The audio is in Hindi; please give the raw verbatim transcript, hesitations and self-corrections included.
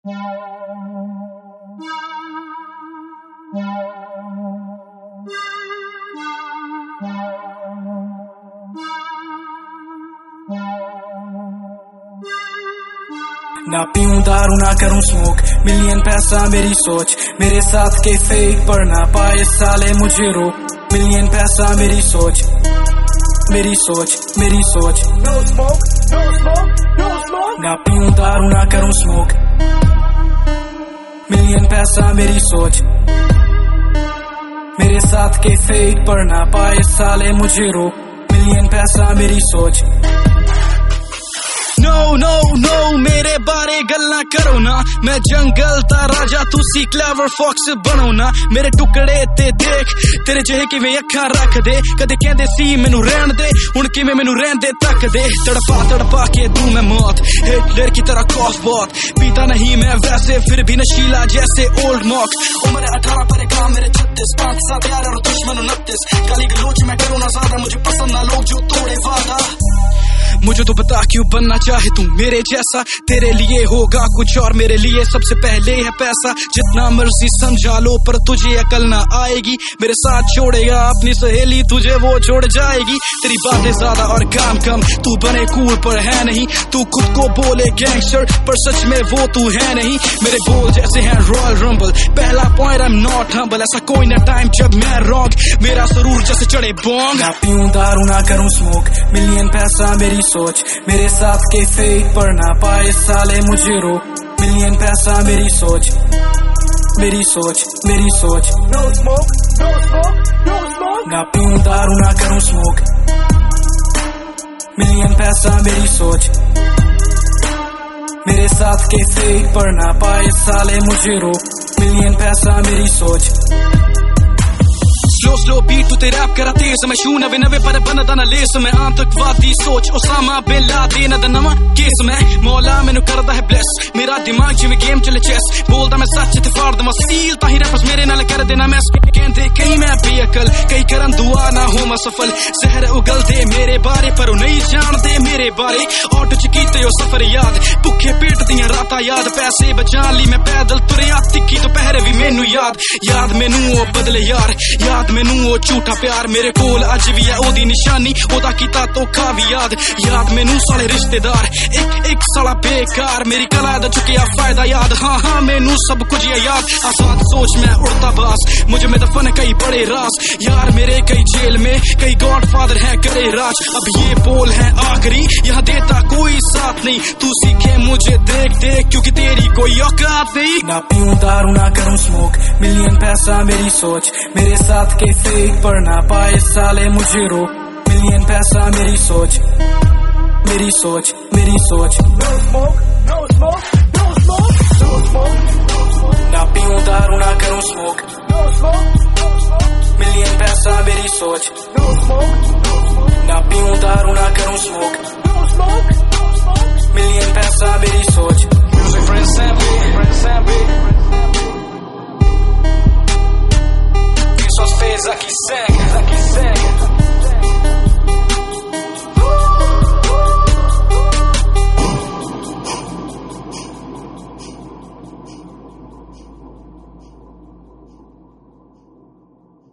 ना पीऊं दारू ना करूं स्मोक, मिलियन पैसा मेरी सोच, मेरे साथ के फेक पर ना पाए साले मुझे रोक। मिलियन पैसा मेरी सोच, मेरी सोच, मेरी सोच। No smoke, no smoke, no smoke. ना पीऊं दारू ना करूं स्मोक, मिलियन पैसा मेरी सोच, मेरे साथ के फेक पर ना पाए साले मुझे रोक। मिलियन पैसा मेरी सोच। नो नो नो मेरे बारे गल्ला करो ना, मैं जंगल दा राजा तुसी क्लेवर फॉक्स बनो ना। मेरे टुकड़े ते देख तेरे जेहे किवें अखां रख दे, कदे कहंदे सी मैनू रहन दे, हुण किवें मैनू रहन दे तक दे। तड़पा तड़पा के दूं मैं मौत, हिटलर की तरह कॉफ बहुत, पीता नहीं मैं वैसे फिर भी नशीला जैसे ओल्ड मॉक। उम्र अठारह पर काम मेरे छत्तीस, पांच सात यार और दुश्मन उनतीस। गाली गलोच मैं करूँ ना ज्यादा, मुझे पसंद ना लोग जो तोड़े वादा। मुझे तो बता क्यों बनना चाहे तू मेरे जैसा, तेरे लिए होगा कुछ और मेरे लिए सबसे पहले है पैसा। जितना मर्जी समझा लो पर तुझे अकल ना आएगी, मेरे साथ छोड़ेगा अपनी सहेली तुझे वो छोड़ जाएगी। तेरी बातें ज्यादा और काम कम, तू बने कूल पर है नहीं, तू खुद को बोले गैंगस्टर पर सच में वो तू है नहीं। मेरे बोल जैसे हैं रॉयल रंबल, पहला point I am not humble, ऐसा कोई ना टाइम जब मैं रॉन्ग, मेरा सरूर जैसे चढ़े बॉन्ग। ना पीऊं दारू ना करूं स्मोक, मिलियन पैसा मेरी सोच, मेरे साथ के फेक पर ना पाए साले मुझे रोक। मिलियन पैसा मेरी सोच, मेरी सोच, मेरी सोच। No smoke, no smoke, no smoke. ना पीऊं दारू ना करूं स्मोक, मिलियन पैसा मेरी सोच, मेरे साथ के फेक पर ना पाए साले मुझे रोक। मिलियन पैसा मेरी सोच। स्लो स्लो बीट तू तेरे रैप करा तेज, मैं शू नवे नवे पर बनदा ना लेस। मैं आतंकवादी सोच ओसामा बिन लादेन दा नवा केस, मैं मौला मैनू करदा है ब्लेस। मेरा दिमाग जिवें गेम चले चेस, बोलदा मैं सच ते फाड़ दवां सील, ताही रैपर्स मेरे नाल कर देना मैस। कहंदे कई मैं बेअकल, कई करन दुआ ना होवां सफल, जहर उगलदे मेरे बारे पर नहीं जानदे मेरे बारे। ऑटो च कीते ओ सफर याद, भुखे पेट दियां रातां याद, पैसे बचाण लई मैं पैदल तुरिया तिक्की दोपहर भी मैनू याद। याद मैनू ओ बदले यार, याद मैनू ओ झूठा प्यार, मेरे कोल अज भी है ओदी निशानी, ओदा कीता धोखा भी याद। याद मैनू साले रिश्तेदार, एक एक साला बेकार, मेरी कला दा चुकिया फायदा याद। हाँ हाँ मैनू सब कुछ है याद, आजाद सोच मैं उड़ता बास, मुझे में दफन कई बड़े राज। यार मेरे कई जेल में, कई गॉड फादर है करे राज। अब ये बोल है आखिरी, यहाँ देता कोई साथ नहीं, तू सीखे मुझे देख देख क्योंकि तेरी कोई औकात नहीं। ना पीऊं दारू ना करूं स्मोक, मिलियन पैसा मेरी सोच, मेरे साथ के फेक पर ना पाए साले मुझे रोक। मिलियन पैसा मेरी सोच, मेरी सोच, मेरी सोच। No smoke, no smoke, no smoke, no smoke. ना पीऊं दारू ना करूं smoke, No smoke, no smoke, million पैसा मेरी सोच। no smoke, no smoke. ना पीऊं दारू ना